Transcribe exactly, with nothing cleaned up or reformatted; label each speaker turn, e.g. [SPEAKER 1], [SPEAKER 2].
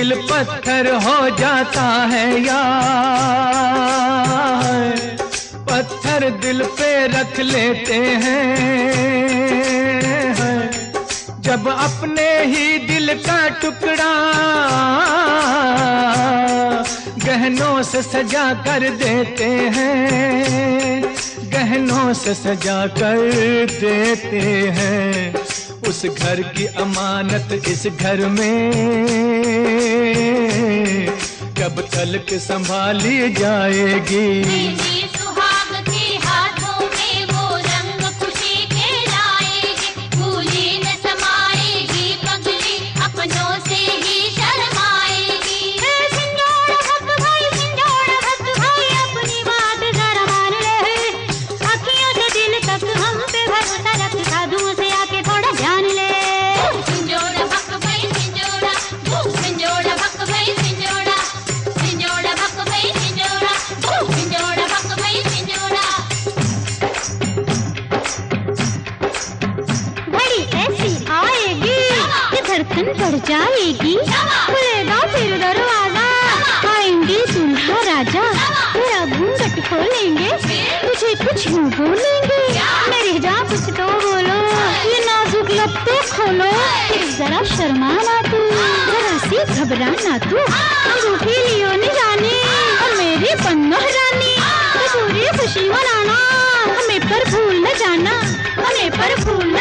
[SPEAKER 1] दिल पत्थर हो जाता है यार, पत्थर दिल पे रख लेते हैं। जब अपने ही दिल का टुकड़ा गहनों से सजा कर देते हैं, गहनों से सजा कर देते हैं। उस घर की अमानत इस घर में कब तलक संभाली जाएगी।
[SPEAKER 2] बढ़ जाएगी, खुलेगा फिर दरवाजा, आएंगे दूल्हा राजा, तेरा घूंघट खोलेंगे, तुझे कुछ यूं बोलेंगे, मेरे जा कुछ तो बोलो, ये नाजुक लब तो खोलो, जरा शर्माना तू, जरा सी घबराना तू, अंगूठी लियो न जाने और मेरी पन्नो रानी, पूरी खुशी मनाना, हमें पर भूल न जाना, हमें पर भूल